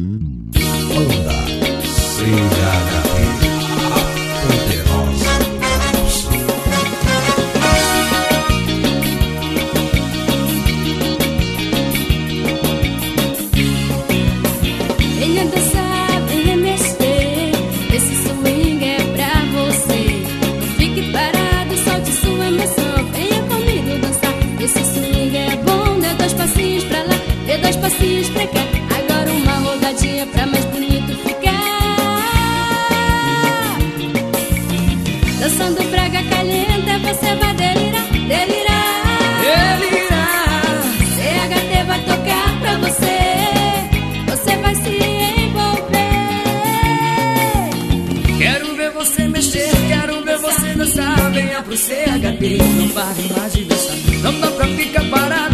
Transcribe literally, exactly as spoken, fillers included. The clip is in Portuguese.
Onda C H P, a poderosa do Sul. Venha dançar, venha mexer, esse swing é pra você. Não fique parado, solte sua emoção. Venha comigo dançar, esse swing é bom. Dê dois passinhos pra lá, dê dois passinhos pra cá. Agora uma rodadinha pra mais bonito ficar. Dançando Braga Caliente, você vai delirar, delirar, delirar. C H T vai tocar pra você, você vai se envolver. Quero ver você mexer, quero ver você dançar. Venha pro C H T, não pare mais de dançar. Não dá pra ficar parado.